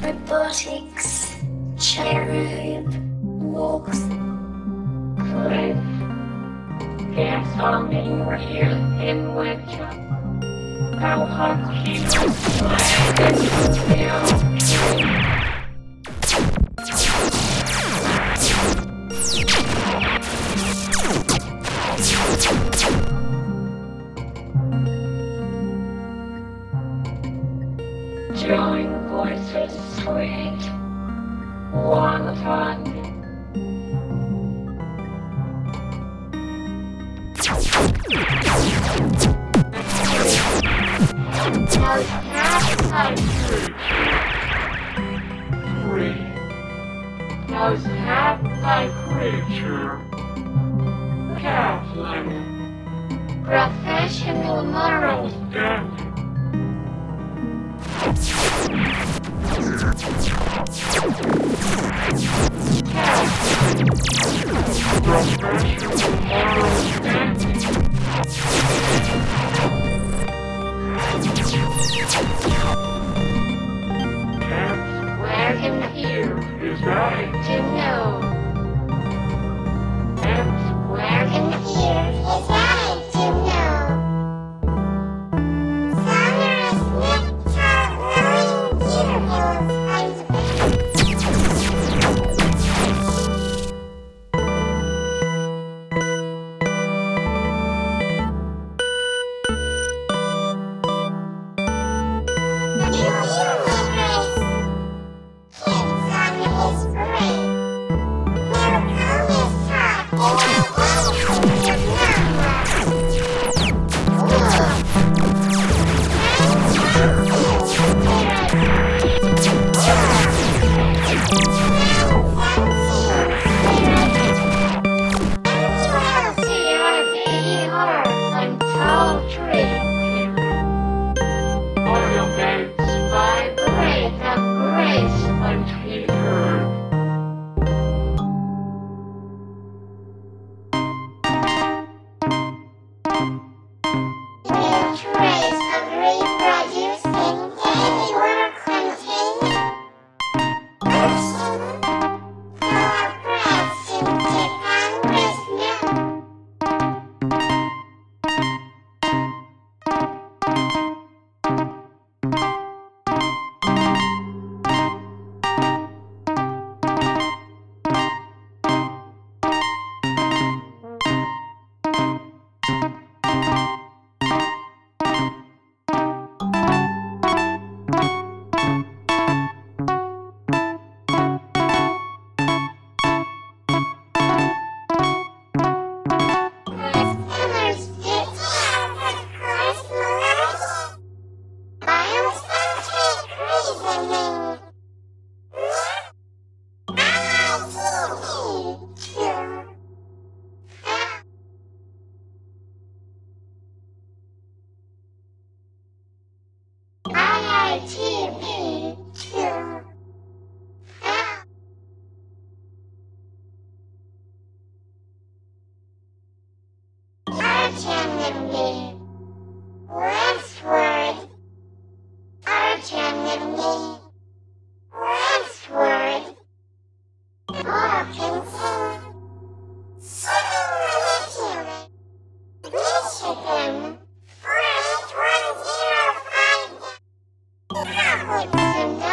robotics, cherub, walks, cliff, gas humming real in winter, how hot he was flying into the join voices sweet, one ton. Most half-type creature. Most half-type creature. Kaplan. Professional moral standard. Where in here is right to know? And where in here is right to know? Sonorous nectar glowing earhills Michigan, 105.